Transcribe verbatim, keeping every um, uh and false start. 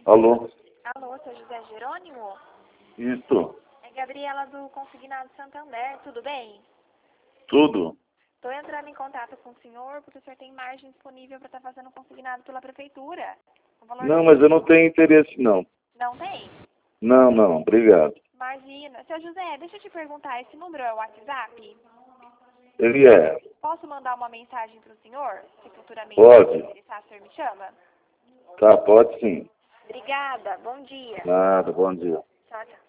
Alô? Alô, seu José Jerônimo? Isso. É Gabriela do Consignado Santander, tudo bem? Tudo? Estou entrando em contato com o senhor porque o senhor tem margem disponível para estar fazendo consignado pela prefeitura. O valor Não, mas eu não tenho interesse, não. Não tem? Não, não, obrigado. Imagina. Seu José, deixa eu te perguntar, esse número é o WhatsApp? Ele é. Posso mandar uma mensagem para o senhor? Se futuramente Pode. interessar, o senhor me chama? Tá, pode sim. Obrigada, bom dia. Nada, bom dia. Tchau, tchau.